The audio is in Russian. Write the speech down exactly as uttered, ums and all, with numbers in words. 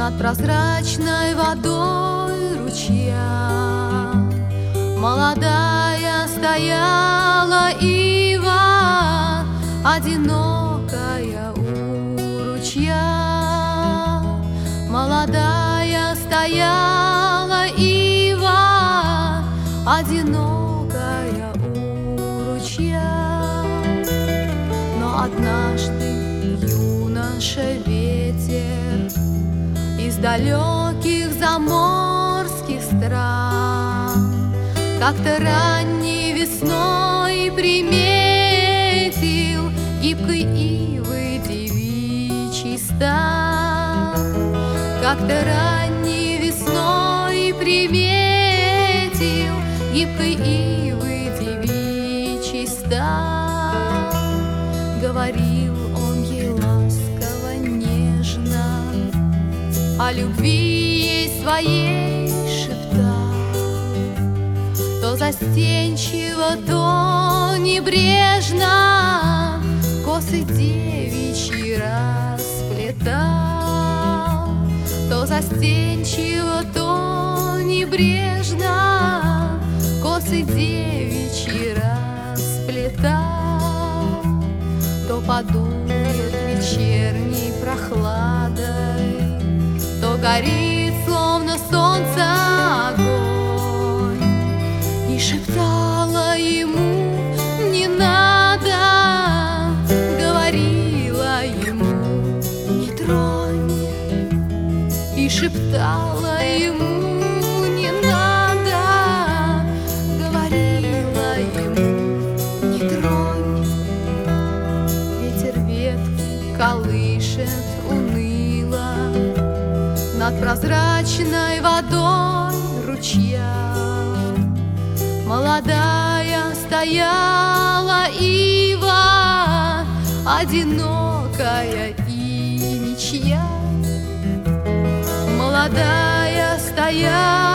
над прозрачной водой ручья. Молодая стояла ива, одинокая у ручья. Молодая стояла ива, одинокая у ручья. Но однажды юноша ветер из далеких заморских стран как-то ранней весной приметил гибкой ивы девичий стан. Как-то ранней весной приметил гибкой ивы девичий стан. Говорил он ей ласково, нежно, о любви ей своей шептал. То застенчиво, то небрежно косы девичьи расплетал. То застенчиво, то небрежно косы девичьи расплетал. То подует вечерней прохладой, то горит, словно солнце, огонь, и шептала ему: не надо, говорила ему: не тронь, и шептала ему: не надо, говорила ему: не тронь. Ветер ветки колышет уныло над прозрачной водой ручья. Молодая стояла ива, одинокая и ничья. Молодая стояла